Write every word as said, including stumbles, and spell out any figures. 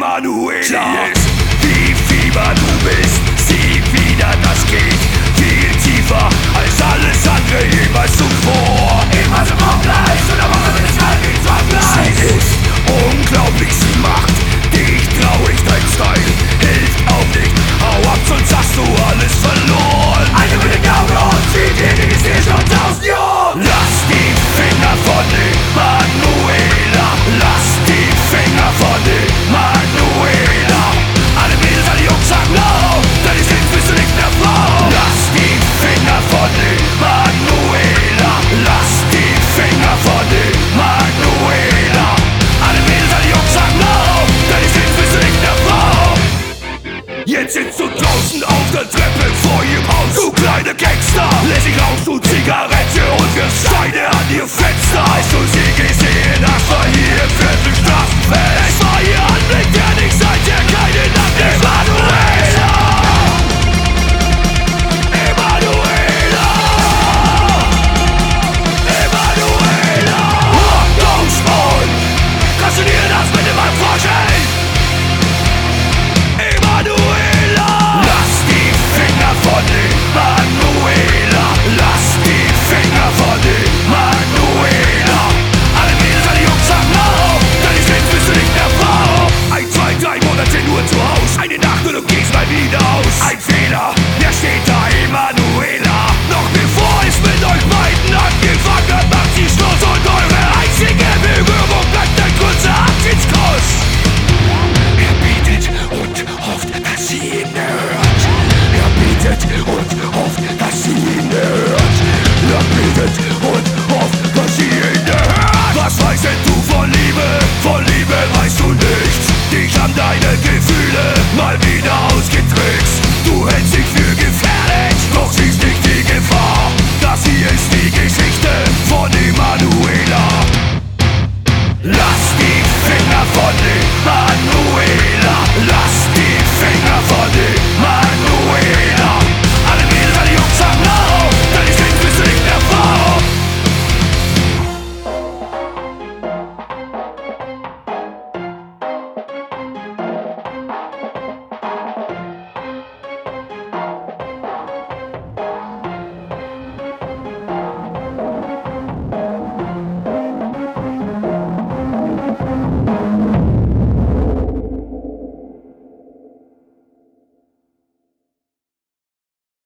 Manuela. Sie ist wie Fieber, du bist sie wieder, das geht viel tiefer als alles andere jemals zuvor. Immer so gleich und am Ende ist halt nicht so gleich. Sie ist unglaublich, sie macht dich traurig, dein Style hilft auch nicht. Hau ab, sonst hast du alles verloren. Eine mit den Augen und zieht dir die Gesicht schon tausend Jahre. Lass die Finger von der Manuela. Lass die Finger von der Manuela. Alle Mädels, alle Jungs sagen no, denn ich Kind bist du nicht mehr Frau. Lass die Finger von der Manuela. Lass die Finger von der Manuela. Alle Mädels, alle Jungs sagen no, denn ich Kind bist du nicht mehr Frau. Jetzt sitzt du draußen auf der Treppe vor ihrem Haus, du kleine Gangster. Lässig rauchst du Zigarette und wirfst Steine an ihr Fenster. Als du sie gesehen hast, war hier im Viertel Straßenfest.